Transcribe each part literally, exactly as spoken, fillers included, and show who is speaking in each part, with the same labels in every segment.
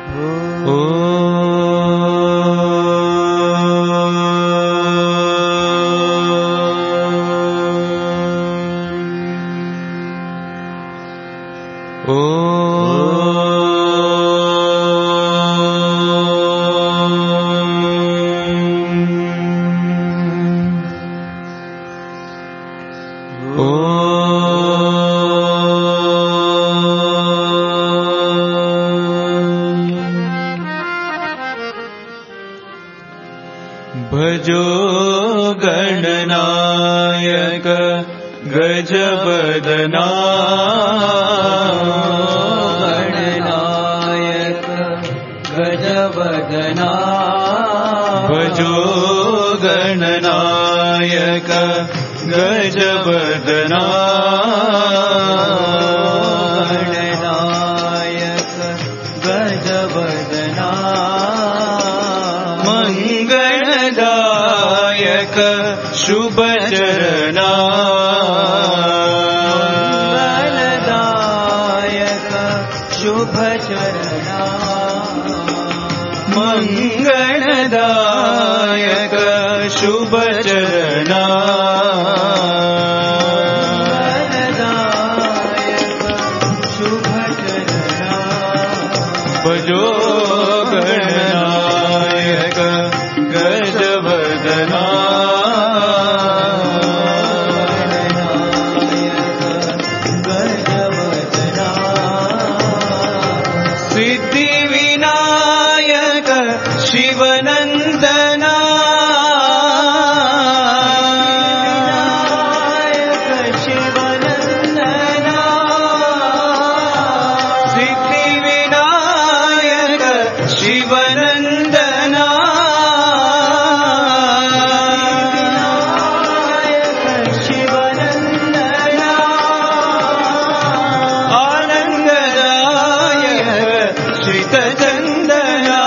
Speaker 1: भजो गणनायक गजवदना गणनायक गजवदना भजो गणनायक गजवदना गणनायक गजवदना मंगलदायक शुभचरणा मंगलदायक शुभचरणा मंगलदायक शुभचरणा मंगलदायक शुभचरणा भजो गणनायक गजवदना सिद्धिविनायक शिवनंदना शिवनंदना सिद्धिविनायक शिवनंदना शिवनंदना आनंददायक श्रितचंदना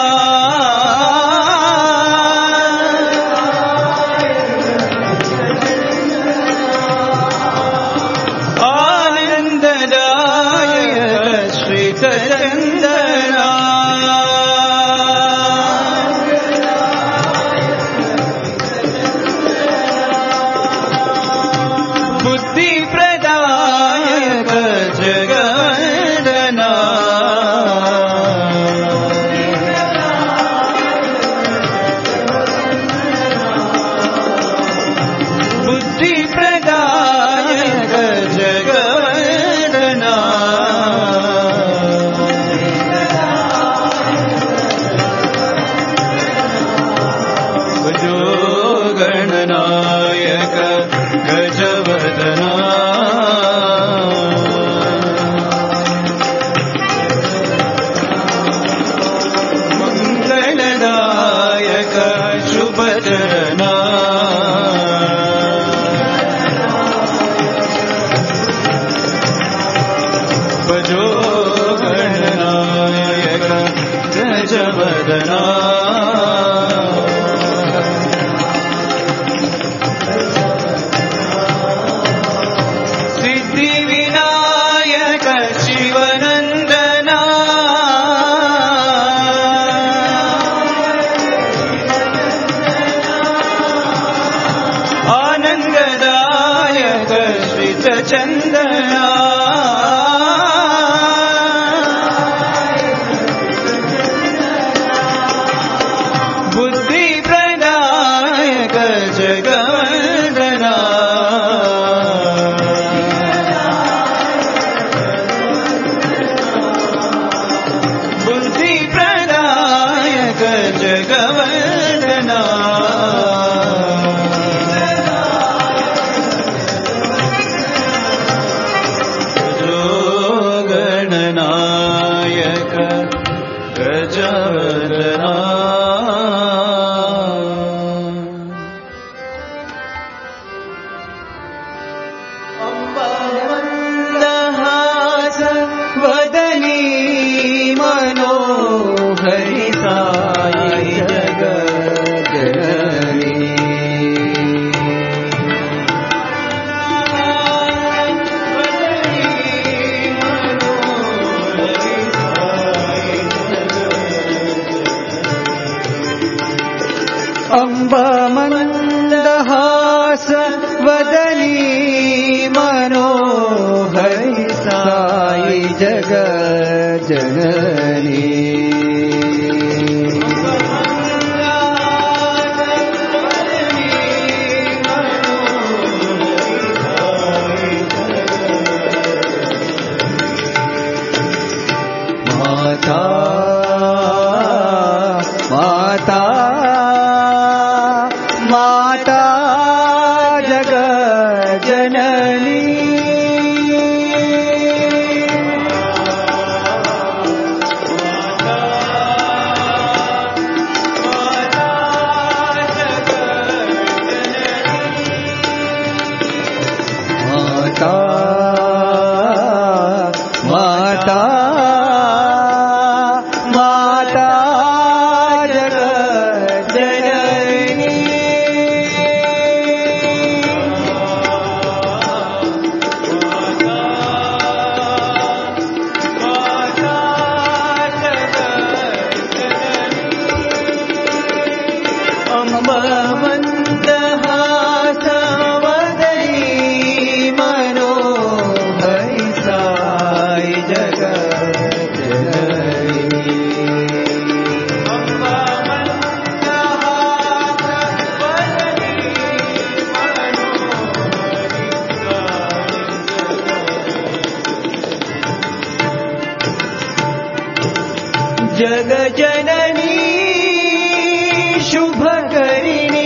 Speaker 1: आनंददायक श्रितचंदना बुद्धिप्रदायक जगवंदना बुद्धिप्रदायक जगवंदना भजो गणनायक गजवदना मंगलदायक शुभचरणा भजो गणनायक गजवदना सिद्धिविनायक शिवनंदना आनंददायक श्रितचंदना बुद्धिप्रदायक जगवंदना बुद्धिप्रदायक जगवंदना भजो गणनायक गजवदना मंदहास वदनी मनोहरि साई जगज्जननी वदनी मनोहरि साई जगज्जननी अम्ब मंदहास वदनी मनोहरि साई जगत जननी माता माता माता जगत जननी माता माता माता जगत जननी अम्ब मंदहास वदनी मनोहरि साई जगत जननी अम्ब मंदहास वदनी मनोहरि जग जननी शुभकरिणी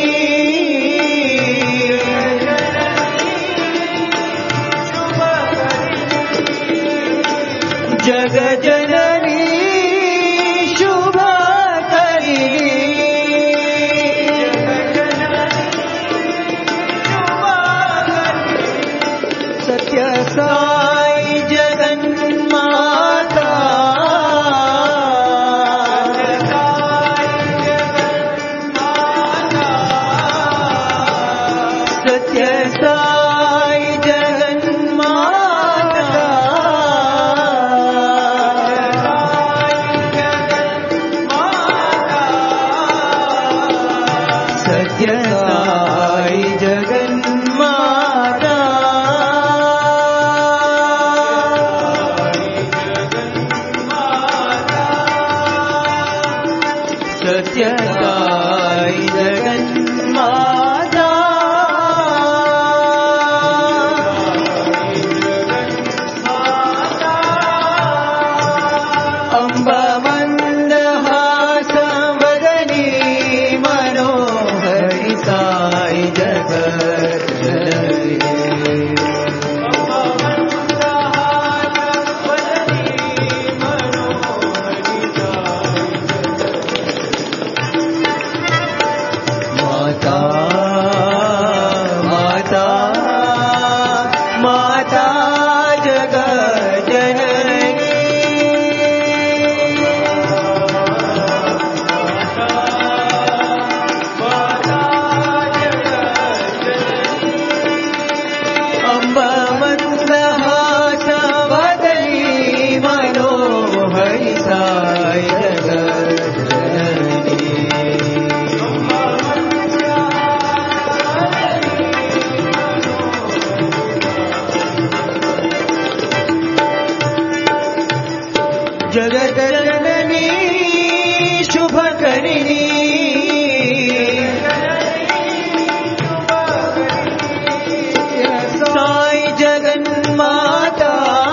Speaker 1: जग जननी शुभकरिणी सत्य साई जगन्माता सत्य साई जगन्माता सत्य साई जगन्माता सत्य साई जगन्माता अम्ब मंदहास वदनी मनोहरि साई जगत जननी माता माता माता जगत जननी अम्ब मंदहास वदनी मनोहरि साई जगत जननी जगत जननी शुभकरिणी साई जगन्माता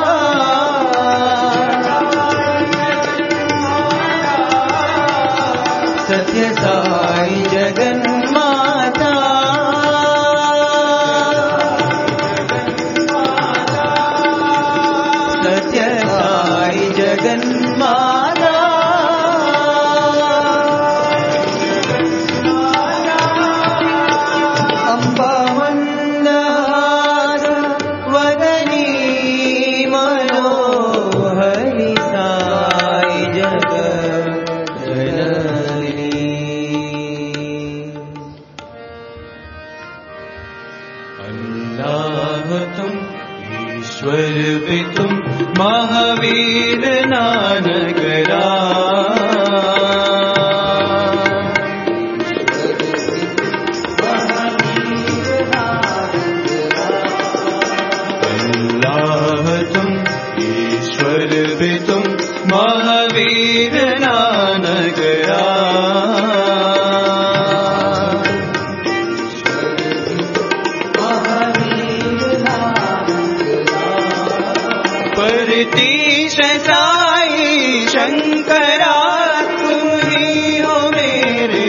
Speaker 1: सत्य साई जगन्माता सत्य साई जगन्माता अम्ब मंदहास वदनी मनोहरि साई जगत जननी अल्लाह तुम ईश्वर भी तुम महावीर नानकरा महावीर नानक परतीश साई शंकरा तुम ही हो मेरे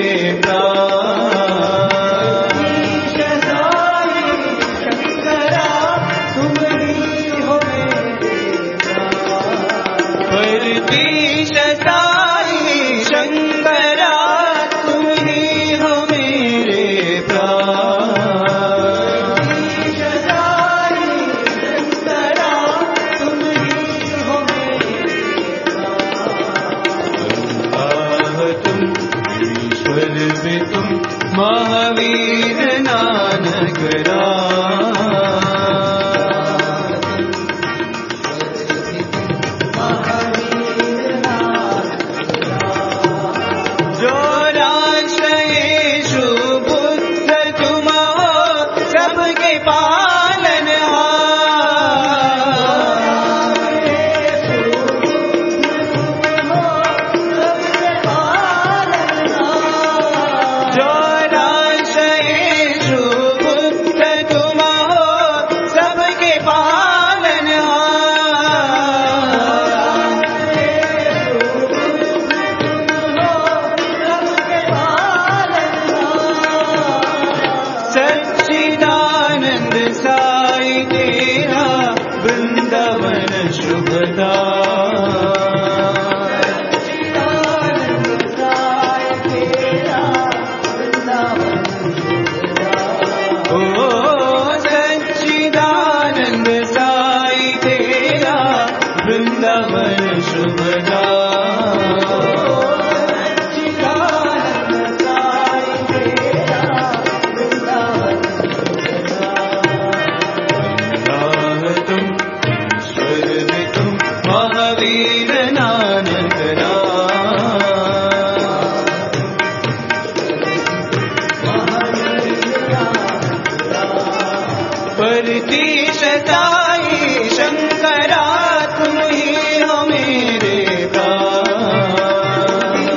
Speaker 1: प्राण। परतीश साई शंकरा तुम ही हो मेरे प्राण। तुम महावीर नानक जो राशयेषु बुद्ध तुम हो सबके पालन सच्चिदानंद साई तेरा वृंदावन शुभदा। ओ सच्चिदानंद साई तेरा वृंदावन शुभदा। महावीर नानक परतीश साई शंकरा तुम ही हो मेरे प्राण।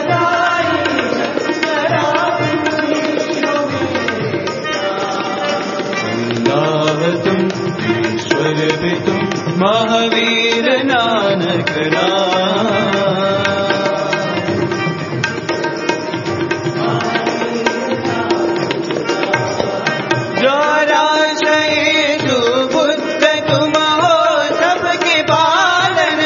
Speaker 1: तुम ईश्वर भी तुम महावीर नानक जो राशयेषु बुद्ध तुम हो सबके पालन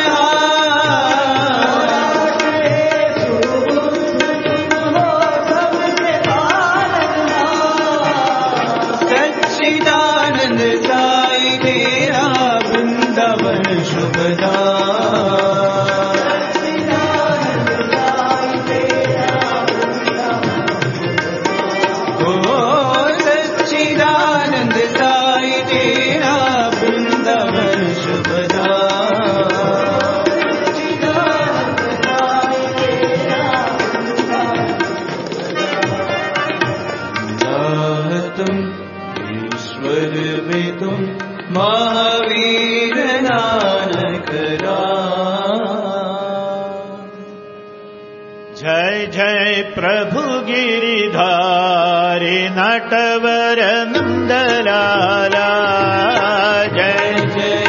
Speaker 1: सच्चिदानंद साई तेरा वृंदावन शुभदा। ओ सच्चिदानंद साई तेरा वृंदावन शुभदा। तुम ईश्वर भी तुम महावीर नानक
Speaker 2: जय जय प्रभु गिरिधारी नटवर नंदलाला। जय जय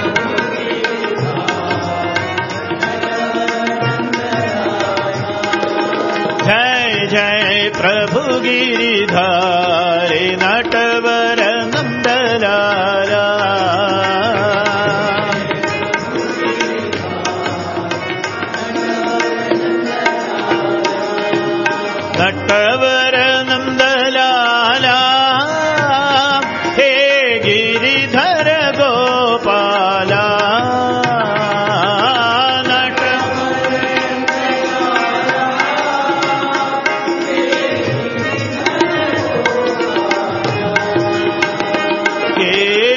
Speaker 2: जय जय प्रभु गिरिधारी नटवर नंदलाला। नटवर नंदलाला हे गिरिधर गोपाला। नटवर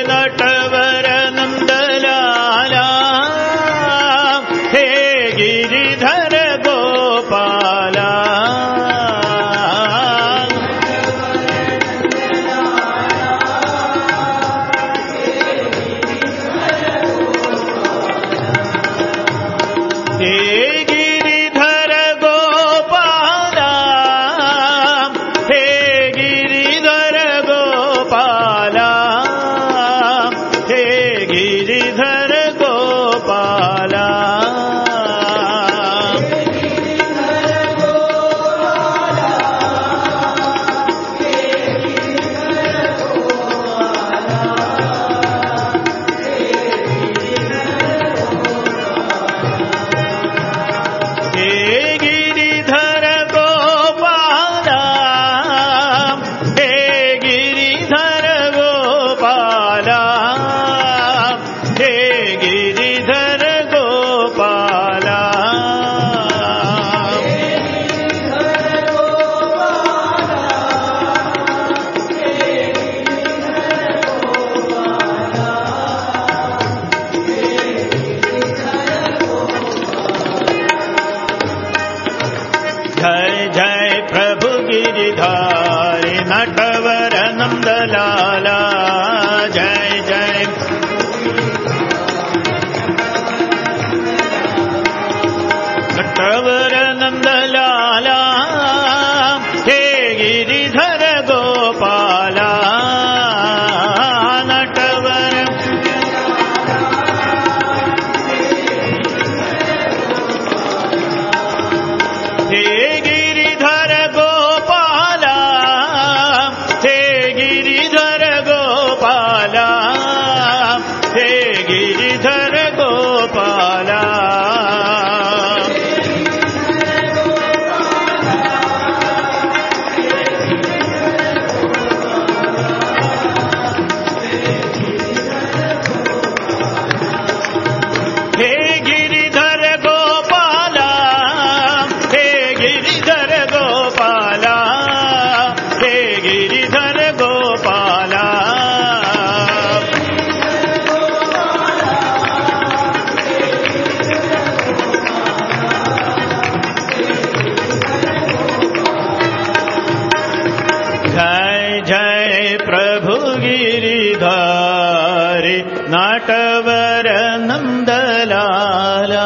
Speaker 2: नटवर नंदलाला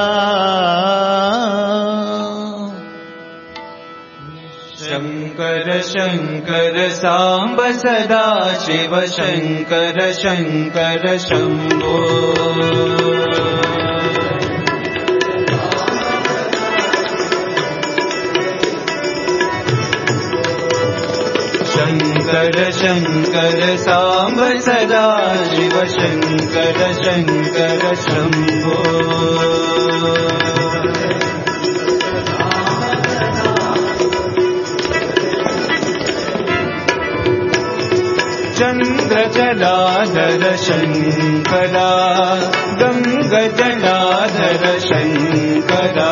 Speaker 1: शंकर शंकर सांब सदा शिव शंकर शंकर शंभो शंकर शंकर सांब सदा शिव शंकर शंकर शंभो चंद्र जलाधर शंकरा गंग जलाधर शंकरा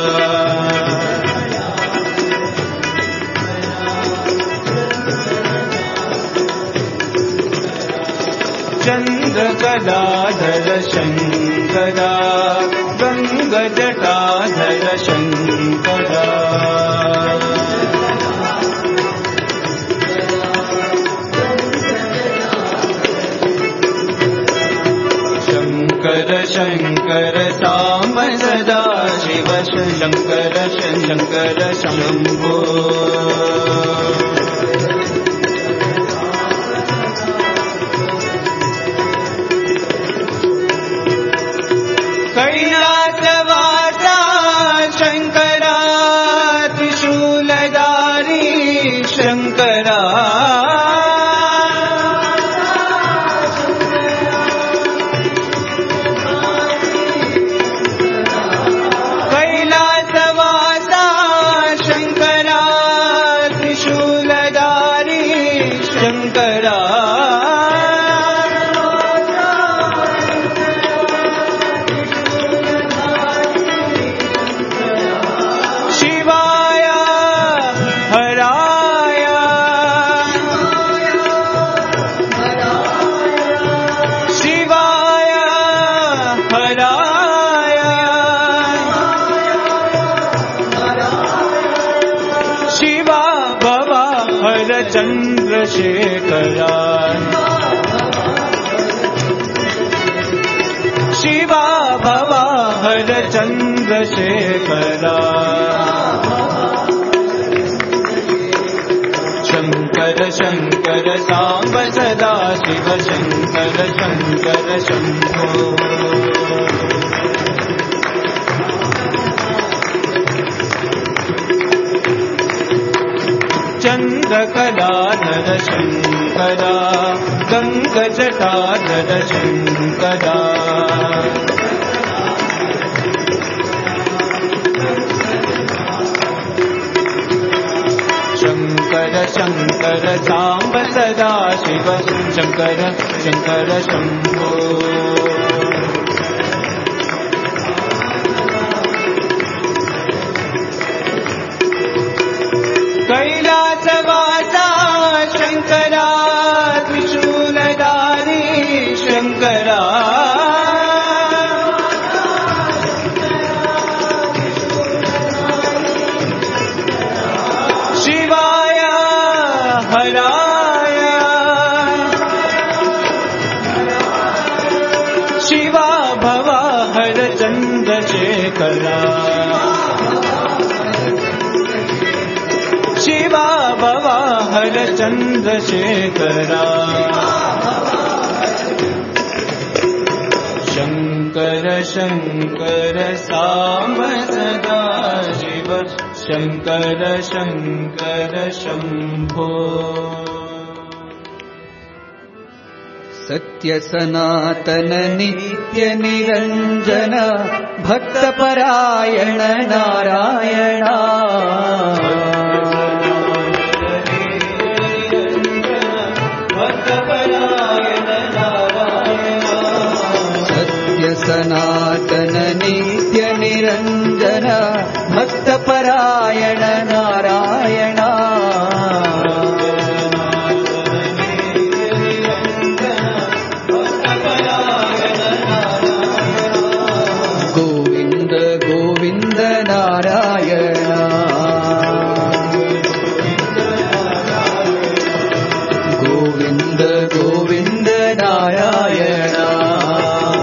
Speaker 1: चंद्र जलाधर शंकरा गंग जटाधर शंकरा शंकर शंकर सांब सदा शिव शंकर शंकर शंभो कैलासवासा शंकरा त्रिशूलधारी शंकरा कैलासवासा शंकरा त्रिशूलधारी शंकरा चंद्रशेखरा शिवा भवा हर चंद्रशेखरा शंकर शंकर सांब सदा शिव शंकर शंकर शंभो चंद्रकलाधर शंकरा गंग जटाधर शंकरा शंकर शंकर सांब सदा शिव शंकर शंकर शंभो कैलासवासा शंकरा त्रिशूलधारी शंकरा शिवाय हराय शिवा भवा हर चंद्रशेखरा शिवा भवा हर चंद्रशेखरा शंकर शंकर सांब सदा शिव शंकर शंकर शंभो
Speaker 3: सत्य सनातन नित्य निरंजन भक्तपरायण नारायणा सत्य सनातन नित्य निरंजन भक्तपरायण नारायणा गोविंद गोविंद नारायण गोविंद गोविंद नारायण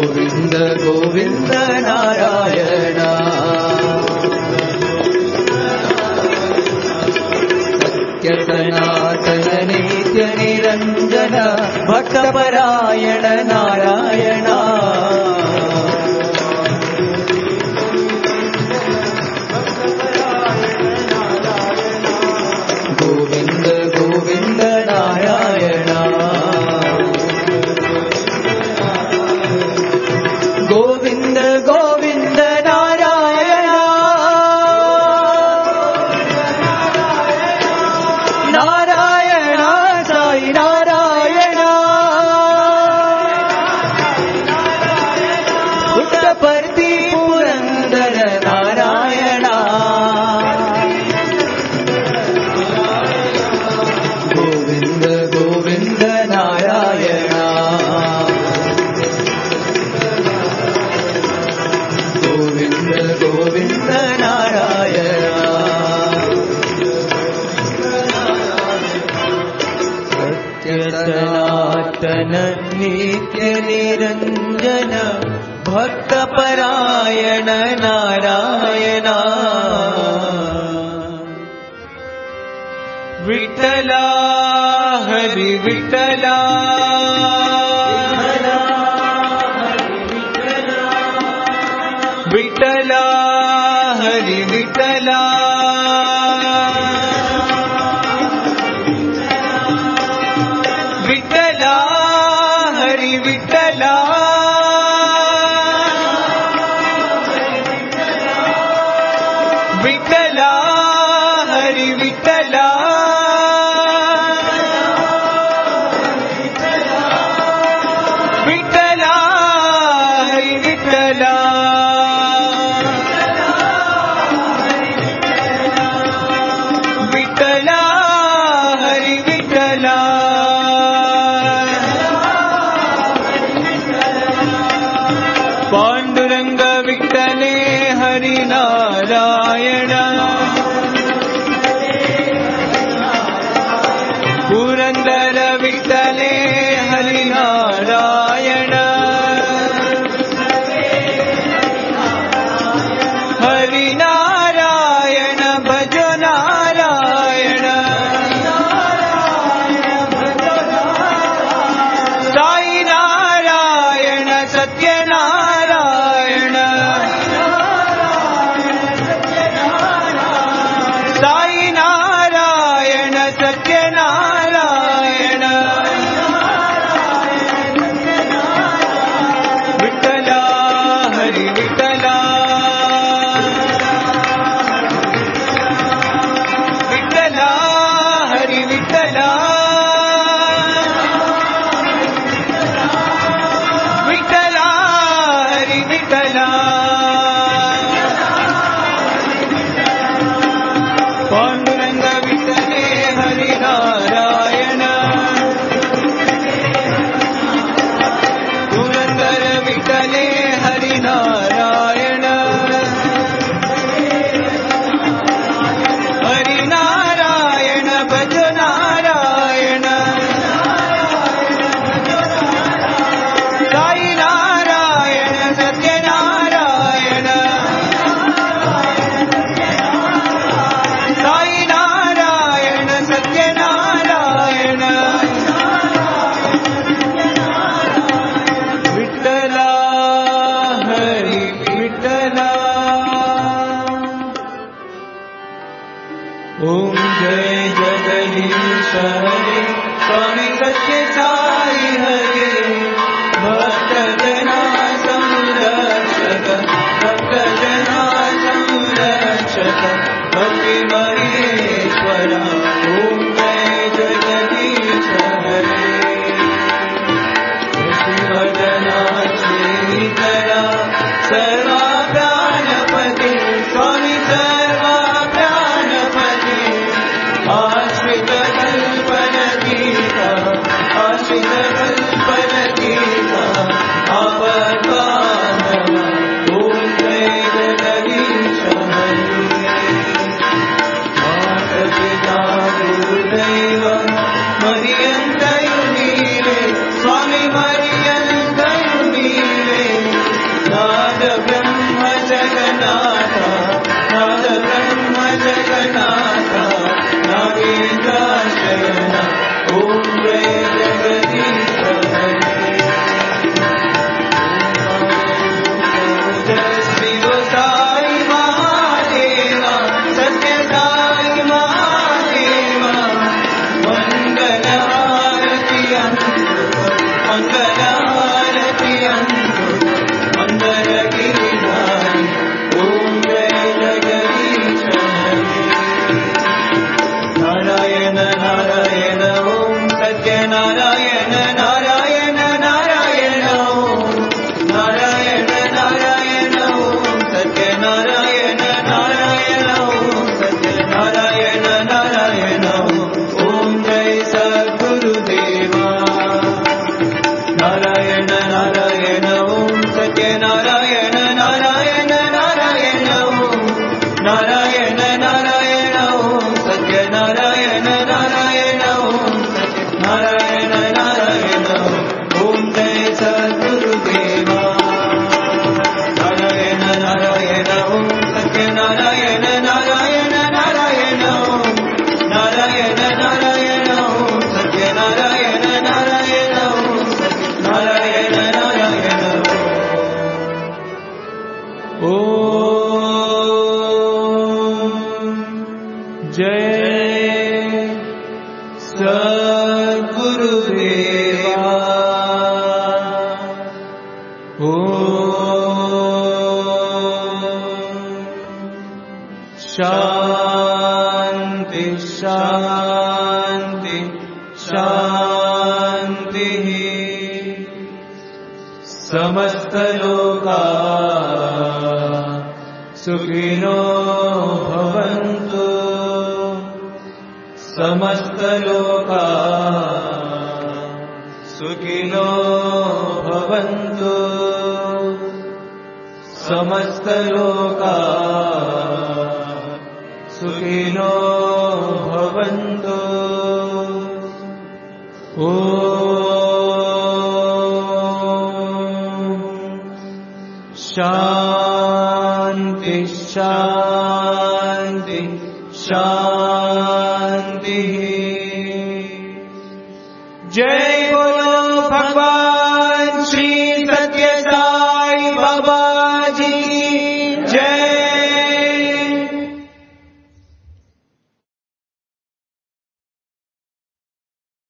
Speaker 3: गोविन्द गोविन्द नारायण सत्य सनातन नित्य निरञ्जन भक्तपरायण नारायण गोविन्द गोविन्द नारायण गोविन्द गोविन्द नारायण नारायण साई नारायण पुट्टपर्ति पुरन्दर नारायण गोविन्द गोविन्द नारायण गोविन्द गोविन्द नारायण सत्य सनातन नित्य निरञ्जन भक्तपरायण नारायण विठ्ठला हरि विठ्ठला विठ्ठला हरि विठ्ठला विठ्ठला हरि विठ्ठला विठ्ठला हरि विठ्ठला विठ्ठला हरि विठ्ठला विठ्ठला हरि विठ्ठला पांडुरंग विठ्ठले हरि नारायण पुरंदर विठ्ठले हरि नारायण हरि नारायण भज नारायण साई नारायण सत्य नारायण साई नारायण सत्य नारायण विठ्ठला हरि विठ्ठला विठ्ठला हरि विठ्ठला विठ्ठला हरि विठ्ठला पांडुरंग विठ्ठले हरि नारायण पुरंदर विठ्ठले हरि नारायण हरि नारायण भज नारायण साई नारायण सत्य नारायण
Speaker 1: शान्ति शान्ति शान्तिः समस्तलोका सुखिनो भवन्तु समस्तलोका सुखिनो भवन्तु समस्तलोका सुखिनो भवन्तु ॐ शान्ति शान्ति शान्तिः जय